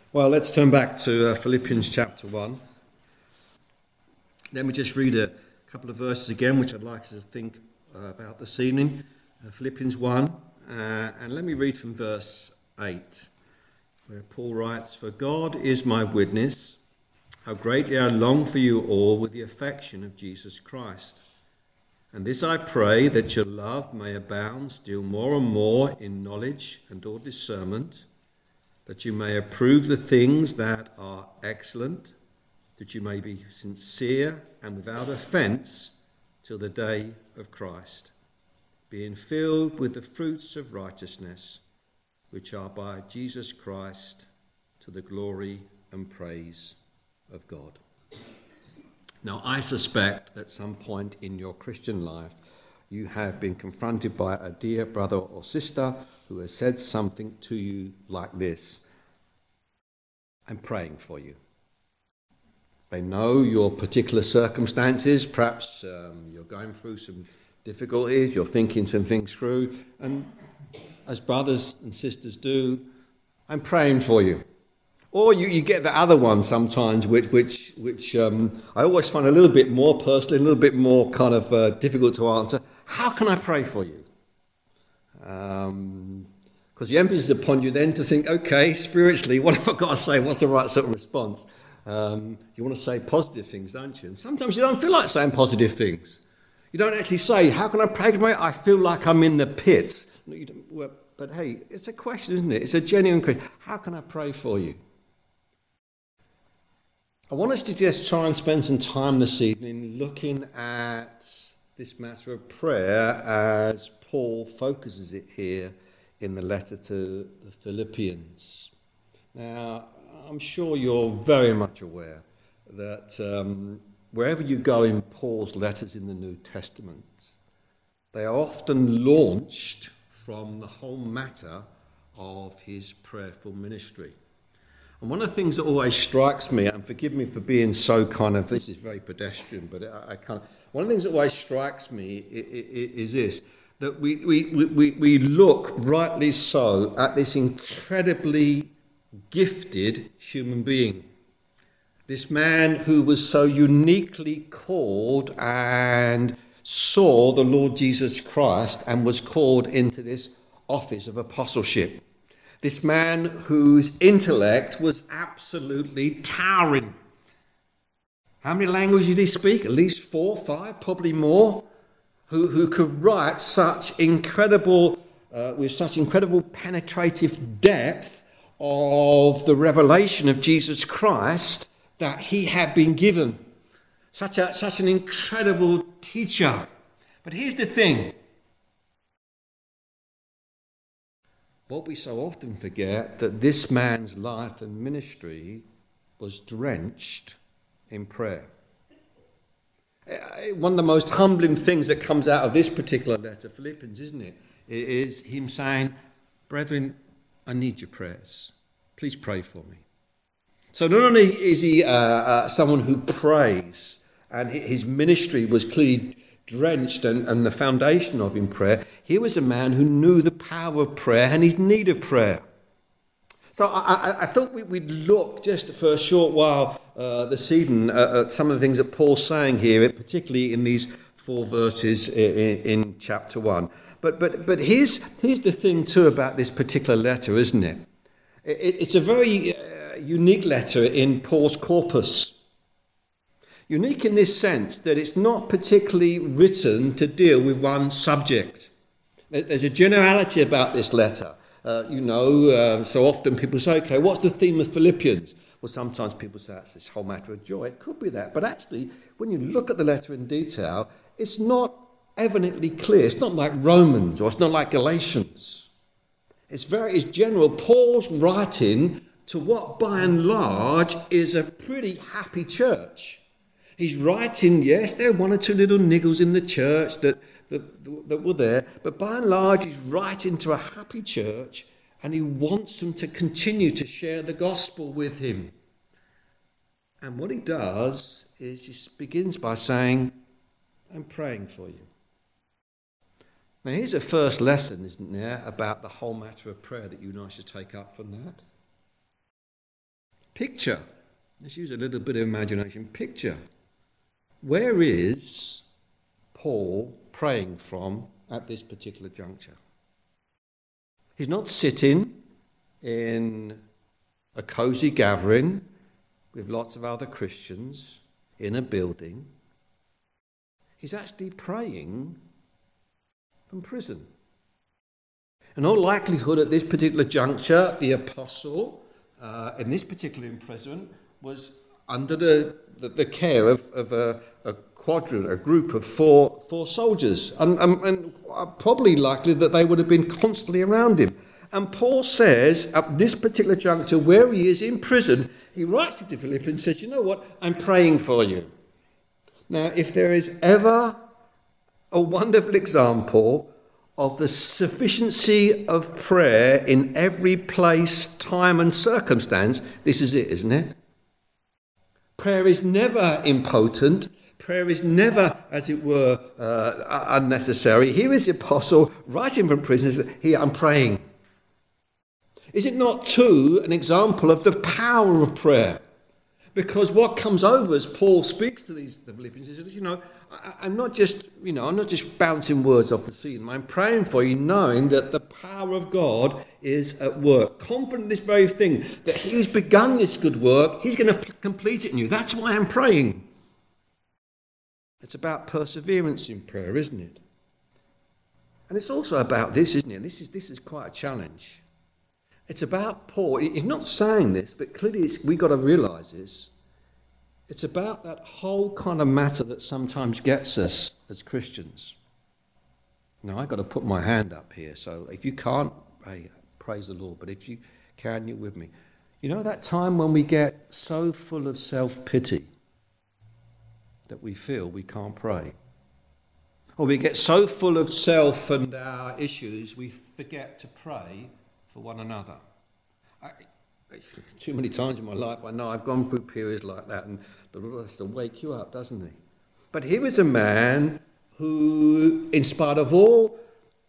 Well, let's turn back to Philippians chapter 1. Let me just read a couple of verses again, which I'd like us to think about this evening. Philippians 1, and let me read from verse 8, where Paul writes, "For God is my witness, how greatly I long for you all with the affection of Jesus Christ. And this I pray, that your love may abound still more and more in knowledge and all discernment, that you may approve the things that are excellent, that you may be sincere and without offence till the day of Christ, being filled with the fruits of righteousness, which are by Jesus Christ, to the glory and praise of God." Now, I suspect at some point in your Christian life, you have been confronted by a dear brother or sister who has said something to you like this: "I'm praying for you." They know your particular circumstances. Perhaps you're going through some difficulties, you're thinking some things through, and as brothers and sisters do, "I'm praying for you." Or you get the other one sometimes, which I always find a little bit more personally, a little bit more kind of difficult to answer. "How can I pray for you?" Because the emphasis is upon you then to think, okay, spiritually, what have I got to say? What's the right sort of response? You want to say positive things, don't you? And sometimes you don't feel like saying positive things. You don't actually say, "How can I pray for you? I feel like I'm in the pits." No, you don't, well, but hey, it's a question, isn't it? It's a genuine question. How can I pray for you? I want us to just try and spend some time this evening looking at this matter of prayer as Paul focuses it here in the letter to the Philippians. Now, I'm sure you're very much aware that wherever you go in Paul's letters in the New Testament, they are often launched from the whole matter of his prayerful ministry. And one of the things that always strikes me, and forgive me for being so this is very pedestrian, but one of the things that always strikes me is this, that we look, rightly so, at this incredibly gifted human being. This man who was so uniquely called and saw the Lord Jesus Christ and was called into this office of apostleship. This man whose intellect was absolutely towering. How many languages did he speak? At least 4, 5, probably more. Who could write such incredible, with such incredible penetrative depth of the revelation of Jesus Christ that he had been given. Such an incredible teacher. But here's the thing. What we so often forget, that this man's life and ministry was drenched in prayer. One of the most humbling things that comes out of this particular letter, Philippians, isn't it? It is him saying, "Brethren, I need your prayers. Please pray for me." So not only is he someone who prays, and his ministry was clearly drenched and the foundation of in prayer, he was a man who knew the power of prayer and his need of prayer. So I thought we'd look just for a short while this evening at some of the things that Paul's saying here, particularly in these 4 verses in chapter 1. But here's the thing too about this particular letter, isn't it? It's a very unique letter in Paul's corpus. Unique in this sense that it's not particularly written to deal with one subject. There's a generality about this letter. So often people say, okay, what's the theme of Philippians? Well, sometimes people say it's this whole matter of joy. It could be that. But actually, when you look at the letter in detail, it's not evidently clear. It's not like Romans or it's not like Galatians. It's general. Paul's writing to what by and large is a pretty happy church. He's writing, yes, there are 1 or 2 little niggles in the church that were there, but by and large he's writing to a happy church and he wants them to continue to share the gospel with him. And what he does is he begins by saying, "I'm praying for you." Now here's a first lesson, isn't there, about the whole matter of prayer that you and I should take up from that. Picture. Let's use a little bit of imagination. Picture. Where is Paul praying from at this particular juncture? He's not sitting in a cozy gathering with lots of other Christians in a building. He's actually praying from prison. In all likelihood, at this particular juncture, the apostle, in this particular imprisonment, was under the care of a quadrant, a group of four soldiers, and probably likely that they would have been constantly around him. And Paul says, at this particular juncture, where he is in prison, he writes to the Philippians and says, you know what, I'm praying for you. Now, if there is ever a wonderful example of the sufficiency of prayer in every place, time and circumstance, this is it, isn't it? Prayer is never impotent. Prayer is never, as it were, unnecessary. Here is the apostle writing from prison, says, here, I'm praying. Is it not, too, an example of the power of prayer? Because what comes over as Paul speaks to the Philippians is, I'm not just bouncing words off the ceiling. I'm praying for you, knowing that the power of God is at work. Confident in this very thing, that he who's begun this good work, he's going to complete it in you. That's why I'm praying. It's about perseverance in prayer, isn't it? And it's also about this, isn't it? This is quite a challenge. It's about Paul. He's not saying this, but clearly we've got to realise this. It's about that whole kind of matter that sometimes gets us as Christians. Now, I've got to put my hand up here, so if you can't, hey, praise the Lord, but if you can, you're with me. You know that time when we get so full of self-pity that we feel we can't pray? Or we get so full of self and our issues, we forget to pray for one another. Too many times in my life, I know I've gone through periods like that, and the Lord has to wake you up, doesn't he? But here is a man who, in spite of all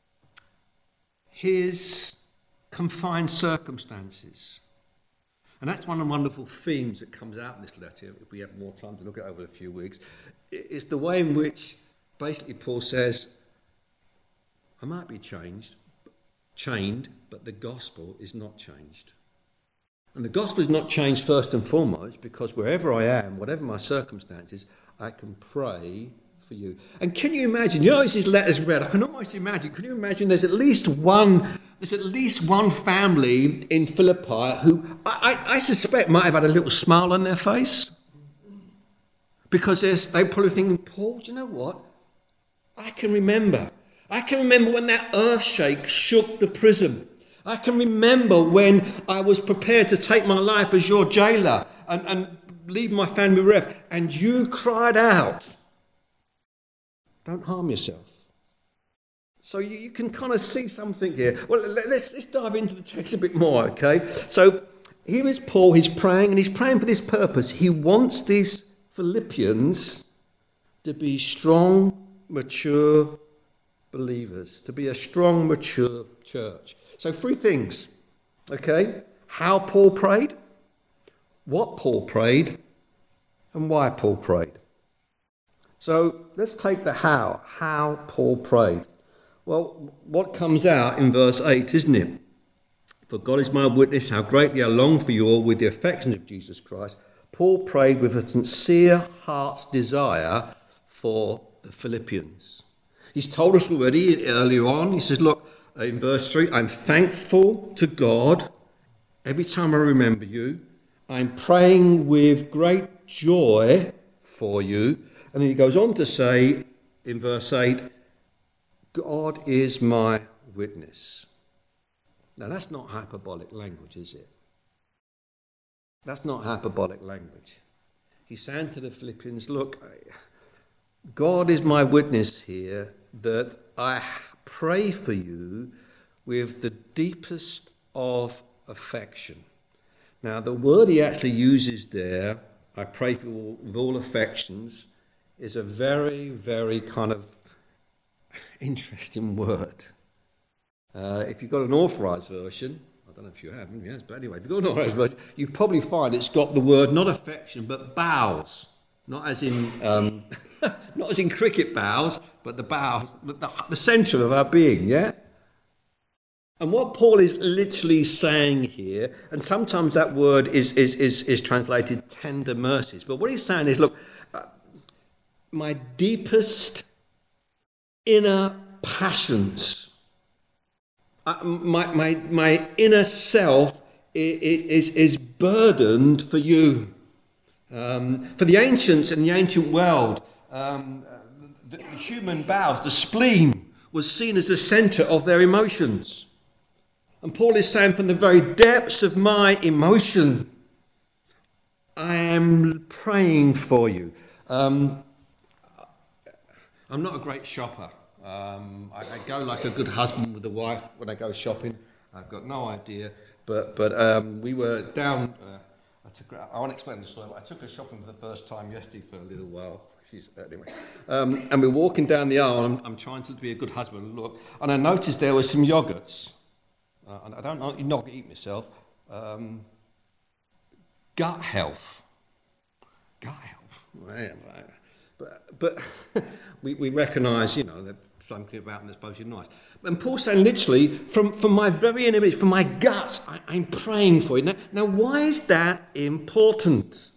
his confined circumstances, and that's one of the wonderful themes that comes out in this letter, if we have more time to look at it over a few weeks, is the way in which basically Paul says, I might be chained, but the gospel is not changed. And the gospel is not changed first and foremost because wherever I am, whatever my circumstances, I can pray for you. And can you imagine, as these letters read, I can almost imagine, can you imagine there's at least one family in Philippi who I suspect might have had a little smile on their face because they're probably thinking, Paul, do you know what? I can remember when that earthshake shook the prison. I can remember when I was prepared to take my life as your jailer and leave my family bereft, and you cried out, don't harm yourself. So you can kind of see something here. Well, let's dive into the text a bit more, okay? So here is Paul, he's praying, and he's praying for this purpose. He wants these Philippians to be strong, mature believers, to be a strong, mature church. So 3 things, okay? How Paul prayed, what Paul prayed, and why Paul prayed. So let's take the how Paul prayed. Well, what comes out in verse 8, isn't it? For God is my witness, how greatly I long for you all with the affections of Jesus Christ. Paul prayed with a sincere heart's desire for the Philippians. He's told us already earlier on, he says, look, in verse 3, I'm thankful to God every time I remember you. I'm praying with great joy for you. And then he goes on to say in verse 8, God is my witness. Now that's not hyperbolic language, is it? That's not hyperbolic language. He's saying to the Philippians, look, God is my witness here that I pray for you with the deepest of affection. Now, the word he actually uses there, I pray for you with all affections, is a very, very kind of interesting word. If you've got an authorised version, I don't know if you have, yes, but anyway, if you've got an Orange Version, you probably find it's got the word not affection, but bows. Not as in not as in cricket bows, but the bows, the centre of our being, yeah? And what Paul is literally saying here, and sometimes that word is translated tender mercies, but what he's saying is, look, my deepest inner passions, my inner self is burdened for you. For the ancients in the ancient world, the human bowels, the spleen, was seen as the centre of their emotions. And Paul is saying, from the very depths of my emotion, I am praying for you. I'm not a great shopper. I go like a good husband with a wife when I go shopping. I've got no idea. But we were down... I won't explain the story, but I took her shopping for the first time yesterday for a little while. Anyway. And we're walking down the aisle, and I'm trying to be a good husband and look, and I noticed there were some yogurts. And I don't not eat myself. Gut health. But we recognise, that something about them that's supposed to be nice. And Paul's saying, literally, from my very inner image, from my guts, I'm praying for you. Now, why is that important?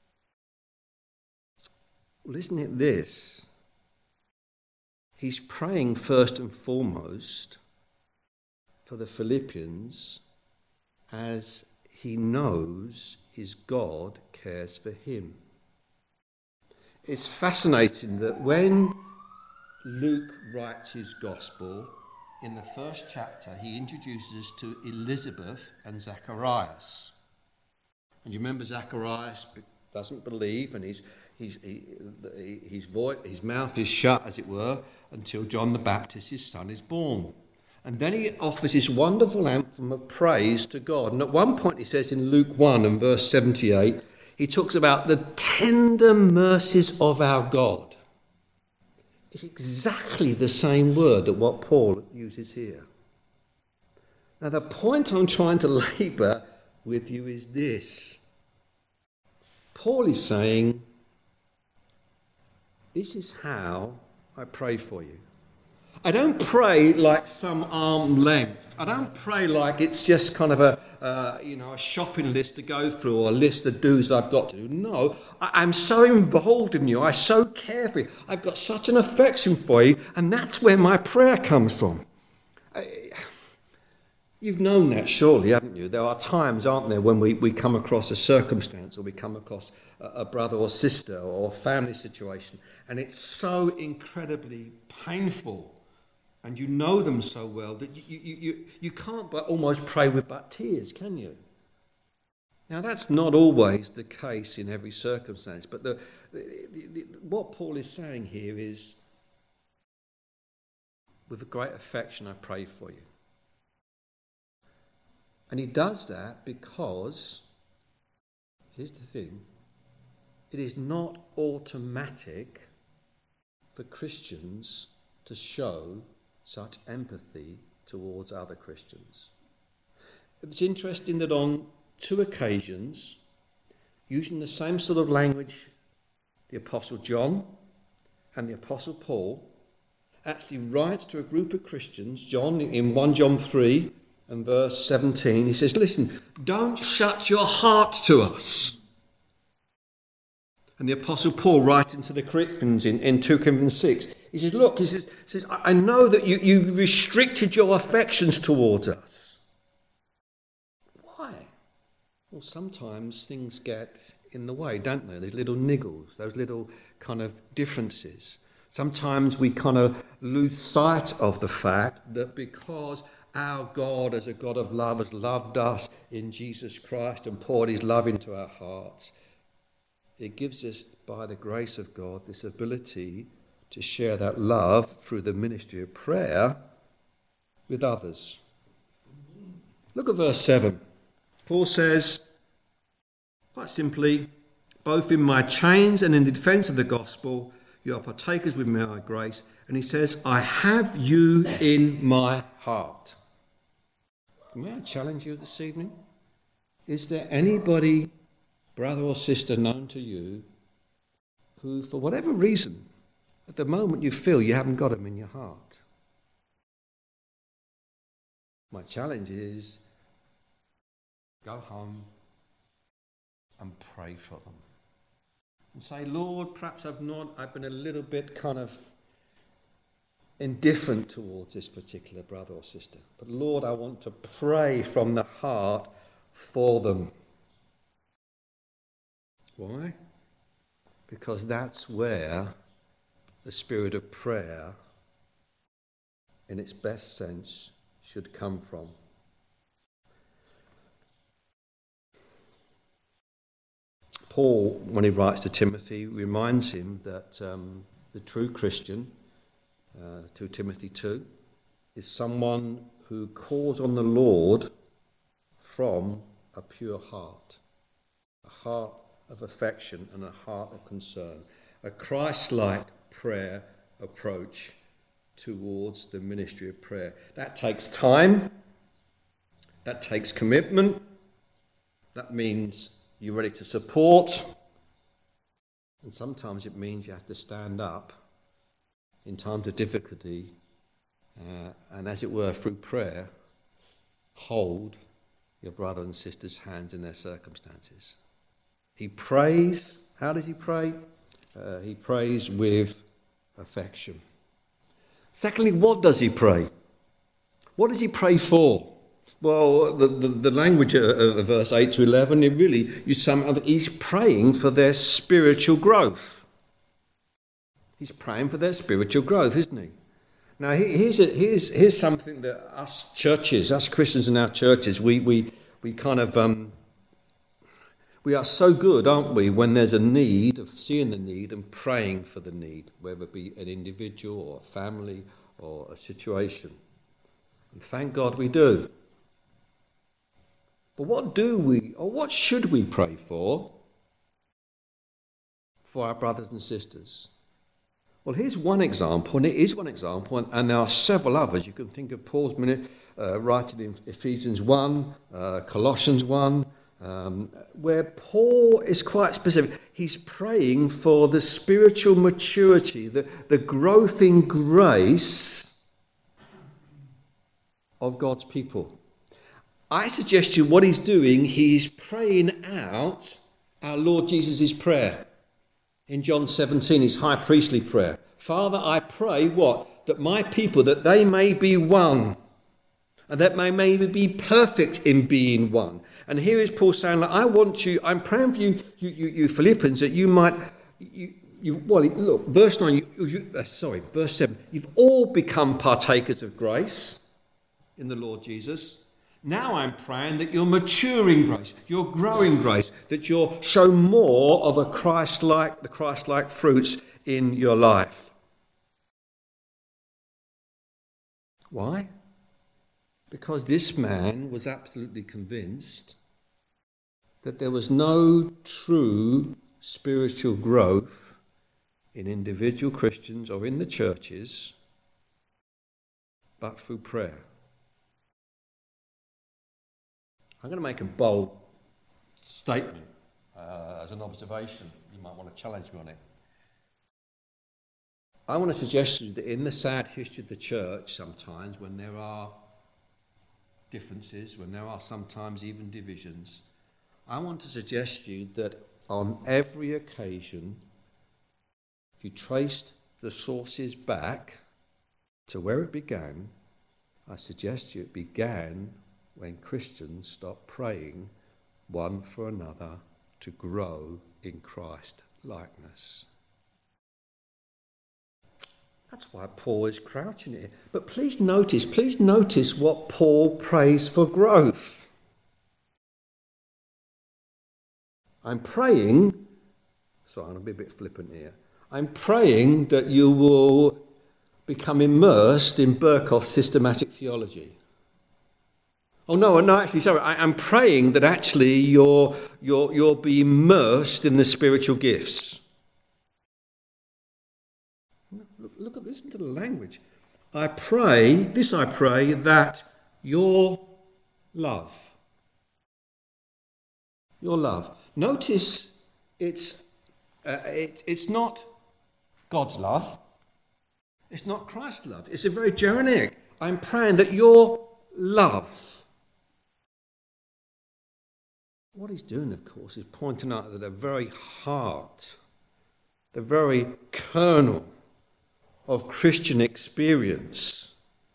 Well, isn't it this? He's praying first and foremost for the Philippians as he knows his God cares for him. It's fascinating that when Luke writes his gospel, in the first chapter, he introduces us to Elizabeth and Zacharias. And you remember Zacharias doesn't believe, and his mouth is shut, as it were, until John the Baptist, his son, is born. And then he offers this wonderful anthem of praise to God. And at one point he says in Luke 1 and verse 78, he talks about the tender mercies of our God. It's exactly the same word that what Paul uses here. Now, the point I'm trying to labour with you is this. Paul is saying, this is how I pray for you. I don't pray like some arm length. I don't pray like it's just kind of a shopping list to go through or a list of do's I've got to do. No, I'm so involved in you. I so care for you. I've got such an affection for you, and that's where my prayer comes from. You've known that surely, haven't you? There are times, aren't there, when we come across a circumstance or we come across a brother or sister or a family situation, and it's so incredibly painful. And you know them so well that you can't but almost pray with but tears, can you? Now, that's not always the case in every circumstance, but what Paul is saying here is, with a great affection, I pray for you. And he does that because, here's the thing, it is not automatic for Christians to show such empathy towards other Christians. It's interesting that on 2 occasions, using the same sort of language, the Apostle John and the Apostle Paul actually writes to a group of Christians. John, in 1 John 3 and verse 17, he says, listen, don't shut your heart to us. And the Apostle Paul, writing to the Corinthians in 2 Corinthians 6, he says, look, he says, I know that you've restricted your affections towards us. Why? Well, sometimes things get in the way, don't they? There's little niggles, those little kind of differences. Sometimes we kind of lose sight of the fact that because our God, as a God of love, has loved us in Jesus Christ and poured his love into our hearts, it gives us, by the grace of God, this ability to share that love through the ministry of prayer with others. Look at verse 7. Paul says, quite simply, both in my chains and in the defence of the gospel, you are partakers with me of my grace. And he says, I have you in my heart. may I challenge you this evening? Is there anybody, brother or sister, known to you who, for whatever reason, at the moment you feel you haven't got them in your heart? My challenge is go home and pray for them. And say, Lord, perhaps I've been a little bit kind of indifferent towards this particular brother or sister. But Lord, I want to pray from the heart for them. Why? Because that's where the spirit of prayer, in its best sense, should come from. Paul, when he writes to Timothy, reminds him that the true Christian, 2 Timothy 2, is someone who calls on the Lord from a pure heart, a heart of affection and a heart of concern, a Christ-like prayer approach towards the ministry of prayer. That takes time, that takes commitment, that means you're ready to support, and sometimes it means you have to stand up in times of difficulty and, as it were, through prayer, hold your brother and sister's hands in their circumstances. He prays. How does he pray? He prays with affection. Secondly, what does he pray? What does he pray for? Well, the language of verse 8 to 11, it really, you sum up, he's praying for their spiritual growth. He's praying for their spiritual growth, isn't he? Now, here's something that us churches, us Christians in our churches, we kind of, we are so good, aren't we, when there's a need, of seeing the need and praying for the need, whether it be an individual or a family or a situation. And thank God we do. But what should we pray for our brothers and sisters? Well, here's one example, and it is one example, and there are several others. You can think of Paul's writing in Ephesians 1, Colossians 1, where Paul is quite specific. He's praying for the spiritual maturity, the growth in grace of God's people. I suggest to you what he's doing, he's praying out our Lord Jesus' prayer. In John 17, his high priestly prayer. Father, I pray what? That my people, that they may be one. And that they may be perfect in being one. And here is Paul saying, I'm praying for you Philippians, that you might, look, verse 9, verse 7. You've all become partakers of grace in the Lord Jesus. Now I'm praying that you're maturing grace, you're growing grace, that you'll show more of the Christ-like fruits in your life. Why? Because this man was absolutely convinced that there was no true spiritual growth in individual Christians or in the churches but through prayer. I'm going to make a bold statement as an observation. You might want to challenge me on it. I want to suggest to you that in the sad history of the church, sometimes when there are differences, when there are sometimes even divisions, I want to suggest to you that on every occasion, if you traced the sources back to where it began, I suggest to you it began when Christians stopped praying one for another to grow in Christ likeness. That's why Paul is crouching here. But please notice what Paul prays for growth. I'm praying, sorry, I'm going to be a bit flippant here. I'm praying that you will become immersed in Berkhoff's systematic theology. Oh, no, actually, sorry. I'm praying that actually you'll be immersed in the spiritual gifts. Listen to the language. I pray that your love. Your love. Notice it's not God's love. It's not Christ's love. It's a very generic. I'm praying that your love. What he's doing, of course, is pointing out that the very heart, the very kernel of Christian experience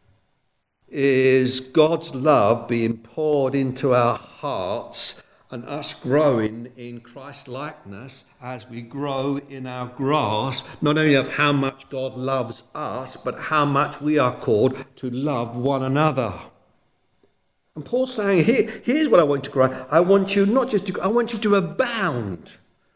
is God's love being poured into our hearts and us growing in Christ-likeness as we grow in our grasp, not only of how much God loves us, but how much we are called to love one another. And Paul's saying, here's what I want you to grow. I want you not just to, I want you to abound.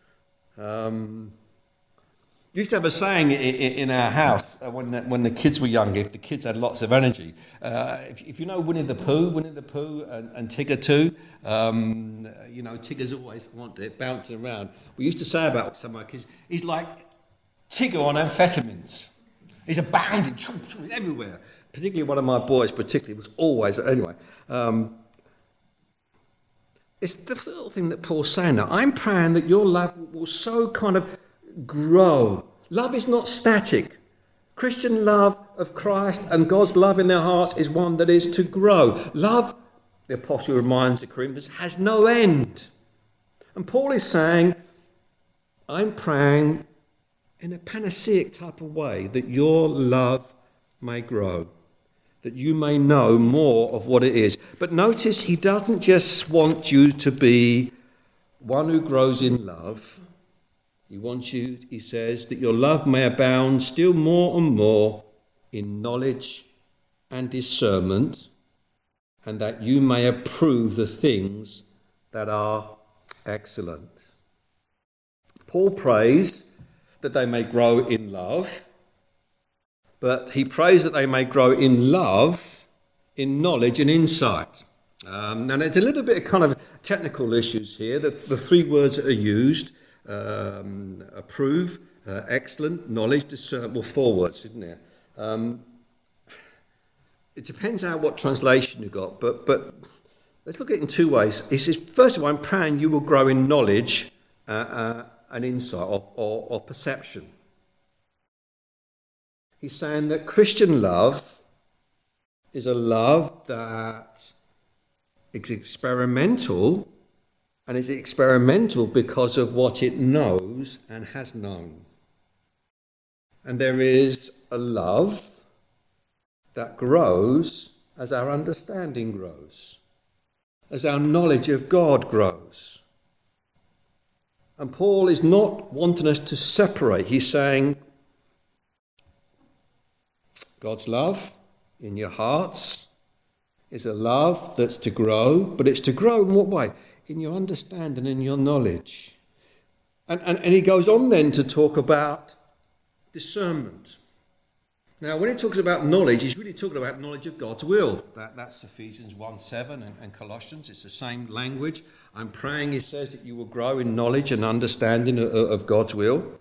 We used to have a saying in our house when the kids were young, if the kids had lots of energy. If you know Winnie the Pooh and Tigger too, Tigger's always wanted it, bouncing around. We used to say about some of our kids, he's like Tigger on amphetamines. He's abounding, he's everywhere. Particularly one of my boys, was always, anyway. It's the sort of thing that Paul's saying now. I'm praying that your love will so kind of grow. Love is not static. Christian love of Christ and God's love in their hearts is one that is to grow. Love, the apostle reminds the Corinthians, has no end. And Paul is saying, I'm praying in a panaceic type of way that your love may grow, that you may know more of what it is. But notice he doesn't just want you to be one who grows in love. He wants you, he says, that your love may abound still more and more in knowledge and discernment, and that you may approve the things that are excellent. Paul prays that they may grow in love, but he prays that they may grow in love, in knowledge and insight. And there's a little bit of kind of technical issues here. The three words that are used, approve, excellent, knowledge, discern, well, 4 words, isn't there? It depends on what translation you got, but let's look at it in 2 ways. He says, first of all, I'm praying you will grow in knowledge and insight or perception. He's saying that Christian love is a love that is experimental, and is experimental because of what it knows and has known. And there is a love that grows as our understanding grows, as our knowledge of God grows. And Paul is not wanting us to separate. He's saying, God's love in your hearts is a love that's to grow, but it's to grow in what way? In your understanding, in your knowledge. And he goes on then to talk about discernment. Now, when he talks about knowledge, he's really talking about knowledge of God's will. That's Ephesians 1:7 and Colossians. It's the same language. I'm praying, he says, that you will grow in knowledge and understanding of God's will.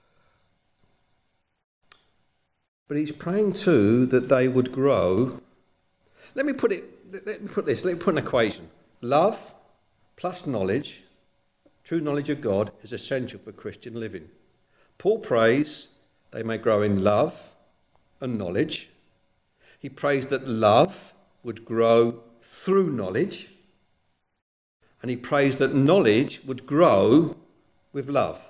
But he's praying too that they would grow. Let me put an equation. Love plus knowledge, true knowledge of God, is essential for Christian living. Paul prays they may grow in love and knowledge. He prays that love would grow through knowledge. And he prays that knowledge would grow with love.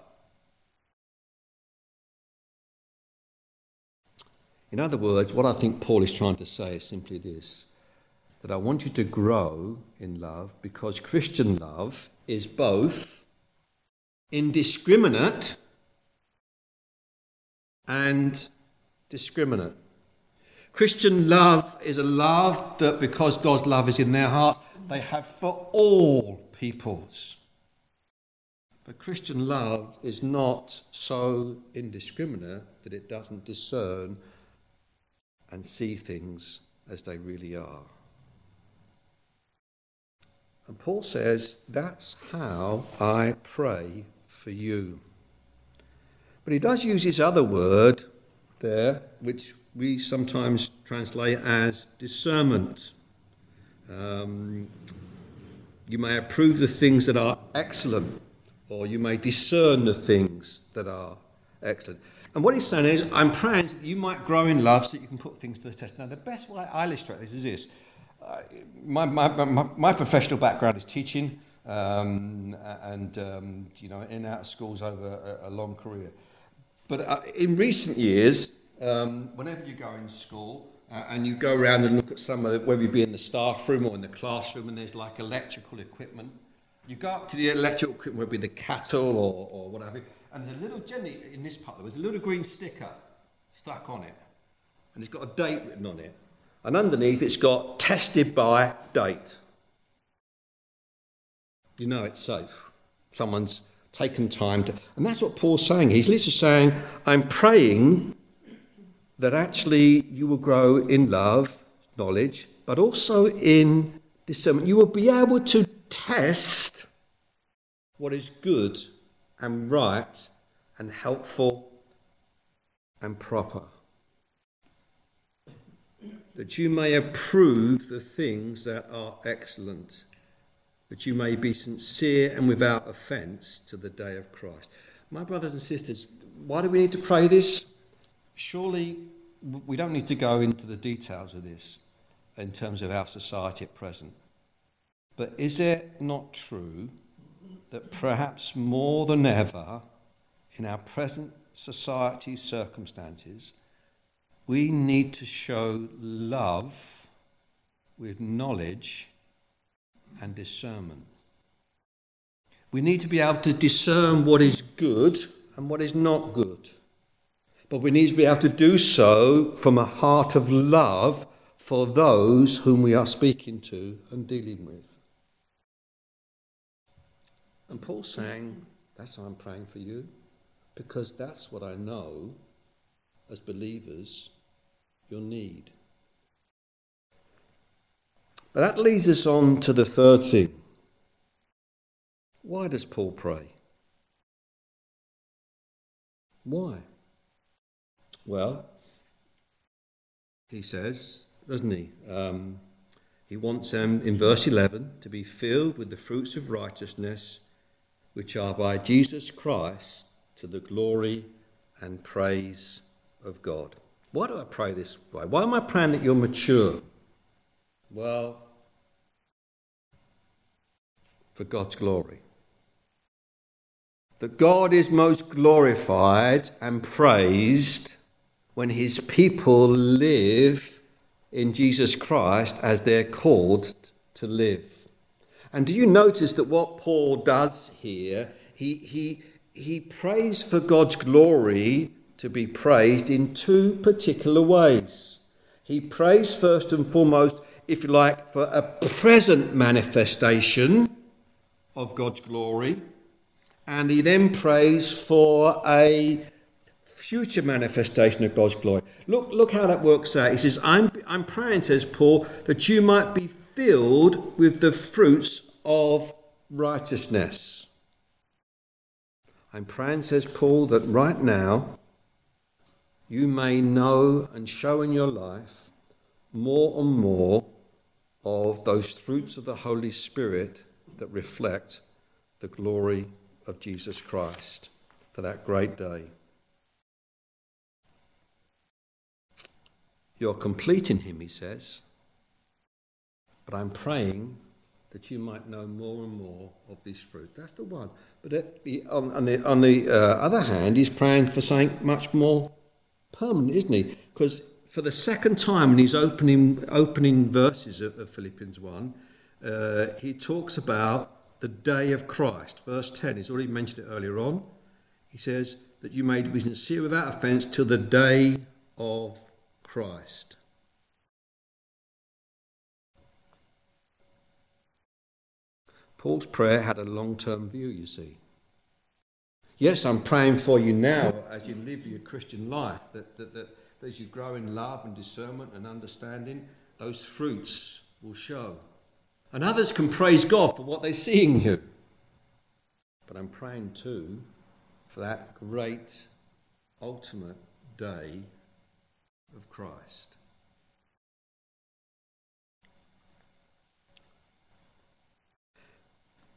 In other words, what I think Paul is trying to say is simply this, that I want you to grow in love because Christian love is both indiscriminate and discriminate. Christian love is a love that, because God's love is in their hearts, they have for all peoples. But Christian love is not so indiscriminate that it doesn't discern and see things as they really are. And Paul says, that's how I pray for you. But he does use his other word there, which we sometimes translate as discernment. You may approve the things that are excellent, or you may discern the things that are excellent. And what he's saying is, I'm praying that you might grow in love so that you can put things to the test. Now, the best way I illustrate this is this. My professional background is teaching, in and out of schools over a long career. But in recent years, whenever you go into school and you go around and look at some of the, whether you be in the staff room or in the classroom, and there's like electrical equipment, you go up to the electrical equipment, whether it be the kettle or whatever, and there's a little, generally in this part, there's a little green sticker stuck on it, and it's got a date written on it, and underneath it's got tested by date. You know it's safe. Someone's taken time to, and that's what Paul's saying. He's literally saying, I'm praying that actually you will grow in love, knowledge, but also in discernment. You will be able to test what is good and right and helpful and proper. That you may approve the things that are excellent. That you may be sincere and without offence to the day of Christ. My brothers and sisters, why do we need to pray this? Surely we don't need to go into the details of this in terms of our society at present. But is it not true that perhaps more than ever in our present society circumstances, we need to show love with knowledge and discernment? We need to be able to discern what is good and what is not good. But we need to be able to do so from a heart of love for those whom we are speaking to and dealing with. And Paul's saying, that's why I'm praying for you, because that's what I know as believers you'll need. But that leads us on to the third thing. Why does Paul pray? Why? Well, he says, doesn't he? He wants them, in verse 11, to be filled with the fruits of righteousness, which are by Jesus Christ, to the glory and praise of God. Why do I pray this way? Why am I praying that you're mature? Well, for God's glory. That God is most glorified and praised when his people live in Jesus Christ as they're called to live. And do you notice that what Paul does here, he prays for God's glory to be praised in two particular ways. He prays first and foremost, if you like, for a present manifestation of God's glory, and he then prays for a future manifestation of God's glory. Look how that works out. He says, I'm praying, says Paul, that you might be filled with the fruits of righteousness. I'm praying, says Paul, that right now you may know and show in your life more and more of those fruits of the Holy Spirit that reflect the glory of Jesus Christ for that great day. You're complete in him, he says, but I'm praying that you might know more and more of this fruit. That's the one. But on the other hand, he's praying for something much more permanent, isn't he? Because for the second time in his opening verses of Philippians 1, he talks about the day of Christ. Verse 10, he's already mentioned it earlier on. He says that you may be sincere without offence till the day of Christ. Paul's prayer had a long-term view, you see. Yes, I'm praying for you now as you live your Christian life, that as you grow in love and discernment and understanding, those fruits will show. And others can praise God for what they see in you. But I'm praying too for that great, ultimate day of Christ.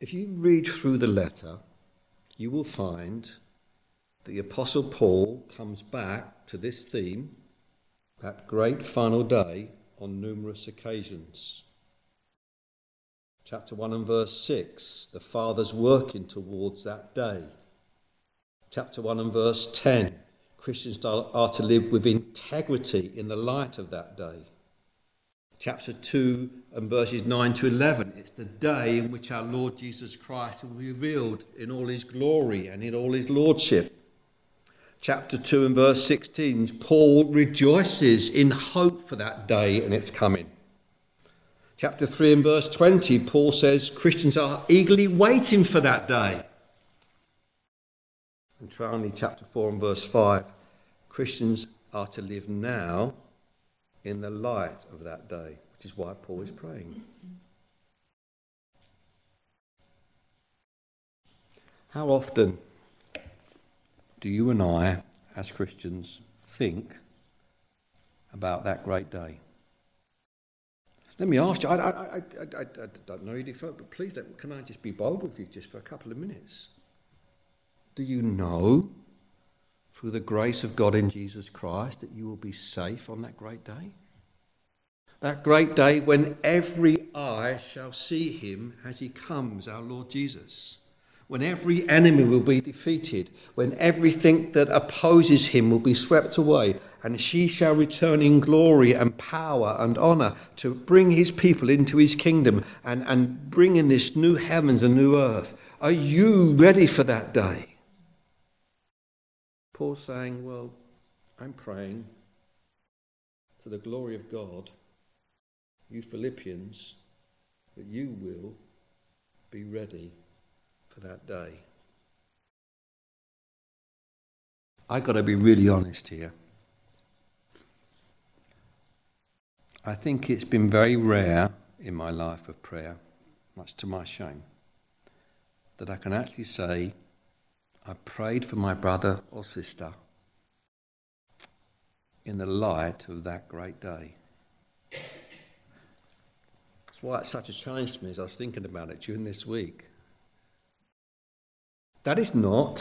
if you read through the letter, you will find that the Apostle Paul comes back to this theme, that great final day, on numerous occasions. Chapter 1 and verse 6, the Father's working towards that day. Chapter 1 and verse 10, Christians are to live with integrity in the light of that day. Chapter 2 and verses 9 to 11, it's the day in which our Lord Jesus Christ will be revealed in all his glory and in all his lordship. Chapter 2 and verse 16, Paul rejoices in hope for that day and its coming. Chapter 3 and verse 20, Paul says Christians are eagerly waiting for that day. And finally, chapter 4 and verse 5, Christians are to live now in the light of that day, which is why Paul is praying. How often do you and I, as Christians, think about that great day? Let me ask you, I don't know you, but please, can I just be bold with you just for a couple of minutes? Do you know, through the grace of God in Jesus Christ, that you will be safe on that great day? That great day when every eye shall see him as he comes, our Lord Jesus. When every enemy will be defeated, when everything that opposes him will be swept away, and he shall return in glory and power and honour to bring his people into his kingdom and bring in this new heavens and new earth. Are you ready for that day? Paul's saying, well, I'm praying to the glory of God, you Philippians, that you will be ready for that day. I've got to be really honest here. I think it's been very rare in my life of prayer, much to my shame, that I can actually say, I prayed for my brother or sister in the light of that great day. That's why it's such a challenge to me as I was thinking about it during this week. That is not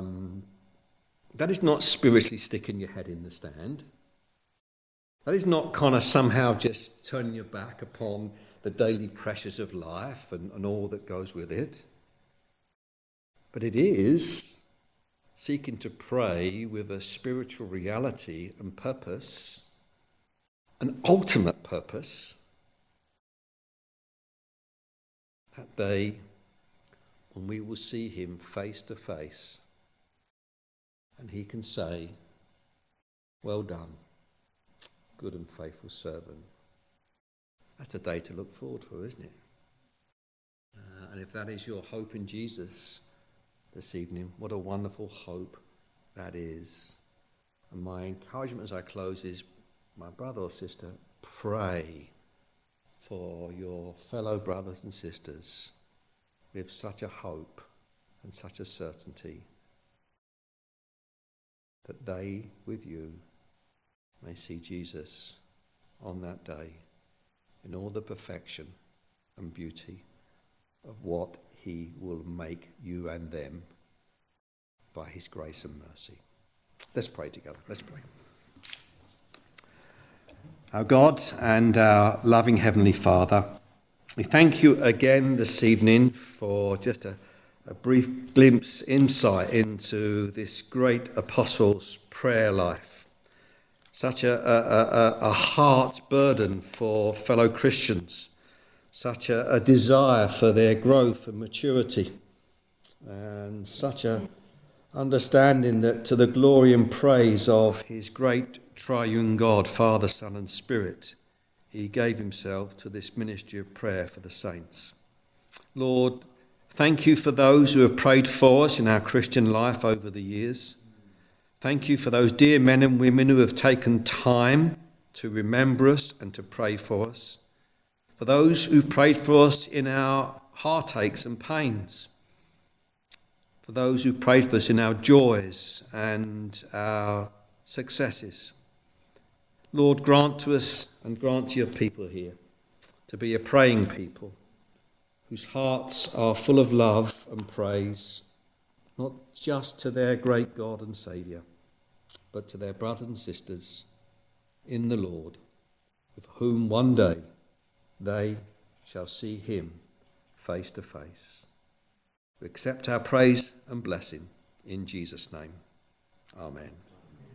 spiritually sticking your head in the sand. That is not kind of somehow just turning your back upon the daily pressures of life and all that goes with it. But it is seeking to pray with a spiritual reality and purpose, an ultimate purpose, that day when we will see him face to face and he can say, well done, good and faithful servant. That's a day to look forward to, isn't it? And if that is your hope in Jesus this evening, what a wonderful hope that is. And my encouragement as I close is, my brother or sister, pray for your fellow brothers and sisters with such a hope and such a certainty that they, with you, may see Jesus on that day in all the perfection and beauty of what he will make you and them by his grace and mercy. Let's pray together. Let's pray. Our God and our loving Heavenly Father, we thank you again this evening for just a brief glimpse, insight into this great apostle's prayer life. Such a heart burden for fellow Christians. Such a desire for their growth and maturity, and such a understanding that to the glory and praise of his great triune God, Father, Son and Spirit, he gave himself to this ministry of prayer for the saints. Lord, thank you for those who have prayed for us in our Christian life over the years. Thank you for those dear men and women who have taken time to remember us and to pray for us. For those who prayed for us in our heartaches and pains. For those who prayed for us in our joys and our successes. Lord, grant to us and grant to your people here to be a praying people whose hearts are full of love and praise, not just to their great God and Saviour, but to their brothers and sisters in the Lord, with whom one day they shall see him face to face. We accept our praise and blessing in Jesus' name. Amen.